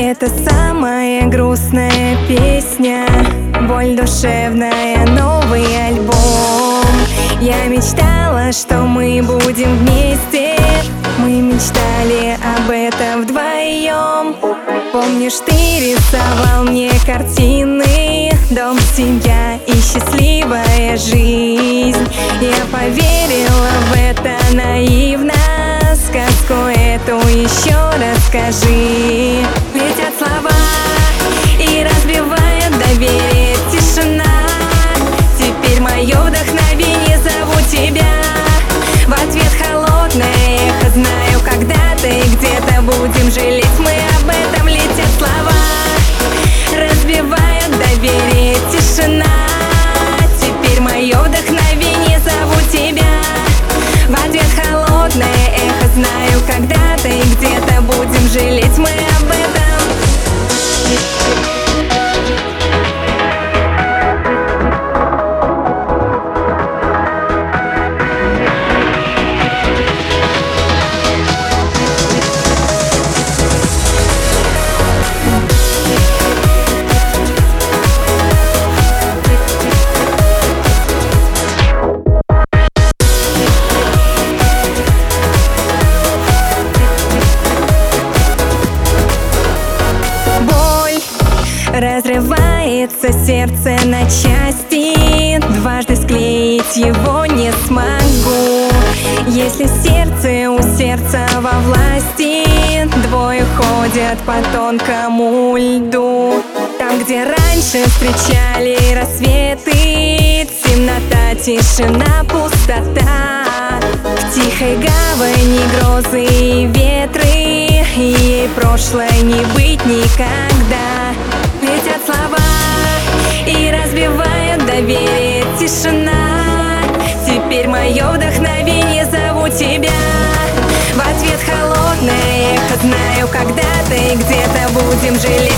Это самая грустная песня, боль душевная, новый альбом. Я мечтала, что мы будем вместе, мы мечтали об этом вдвоем. Помнишь, ты рисовал мне картины, дом, семья и счастливая жизнь. Я поверила в это наивно, сказку эту еще расскажи. Летят слова и разбивает доверие тишина. Теперь мое вдохновение, зову тебя. В ответ холодное эхо, знаю, когда-то и где-то будем жалеть мы об этом. Летят слова, разбивает доверие тишина. Теперь мое вдохновение, зову тебя. В ответ холодное эхо, знаю, когда-то и где-то будем жалеть мы об этом. Разрывается сердце на части, дважды склеить его не смогу. Если сердце у сердца во власти, двое ходят по тонкому льду. Там, где раньше встречали рассветы, темнота, тишина, пустота. В тихой гавани грозы и ветры, ей прошлое не быть никогда. Летят слова и разбивает доверие тишина. Теперь мое вдохновение, зову тебя. В ответ холодное эхо, знаю, когда-то и где-то будем жалеть